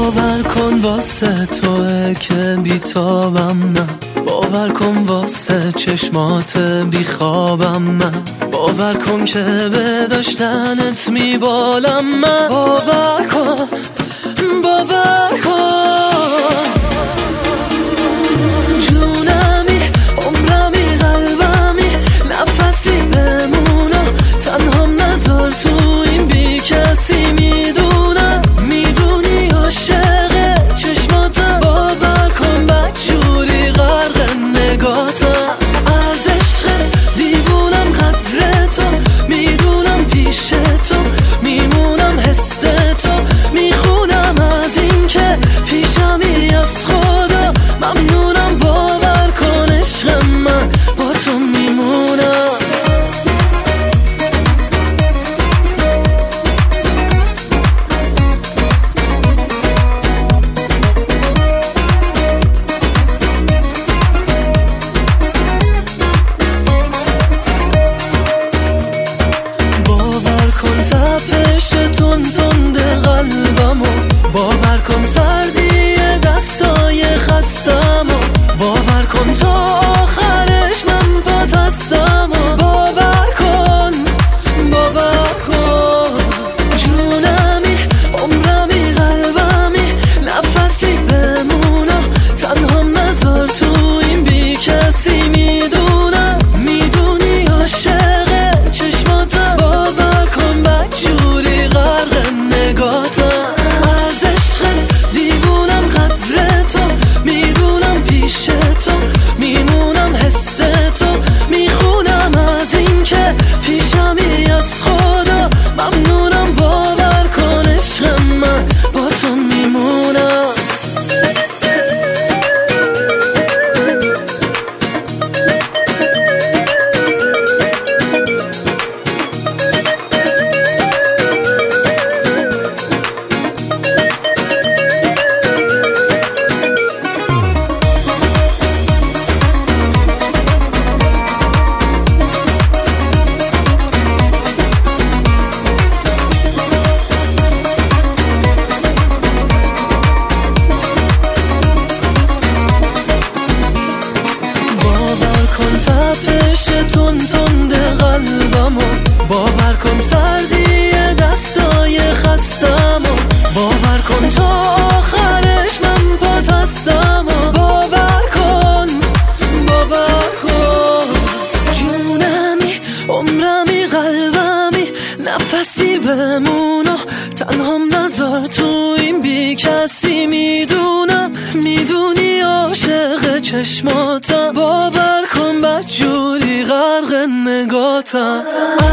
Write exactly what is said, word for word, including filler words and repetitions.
باور کن واسه توه که بیتابم نه، باور کن واسه چشمات بیخوابم من، باور کن که به داشتنت میبالم من، باور کن باور کن جونمی عمرمی قلبمی نفسی بمونو تنهام نذار تو این بی کسی، میدونم میدونی عاشق چشماتم، باور کن بدجوری غرق نگاتم، از عشقت دیوونم قدر تو، میدونم پیش تو میمونم حس تو، میخونم از این که پیشمی از خدا، ممنونم باور کن عشق من با تو میمونم. باور کن تپش تون تند قلبمو، باور کن سردی دستای خستمو، باور کن تا آخرش من پات هستمو، باور کن باور کن جونمی عمرمی قلبمی نفسی بمونو تنهام نذار تو این بی کسی، میدونم میدونی عاشق چشماتم، باور کن بدجوری غرق نگاتم، از عشقت دیوونم قدر تو، میدونم پیش تو میمونم حس تو، میخونم از این که پیشمی از خدا، ممنونم باور کن عشق من با تو میمونم. کن تپش تون تند قلبمو، باور کن سردی دستای خستمو، باور کن تا آخرش من پات هستمو، باور کن باور کن جونمی عمرمی قلبمی نفسی بمونو تنهام نذار تو این بی کسی، میدونم میدونی عاشق چشماتم، باور کن بدجوری غرق نگاتم.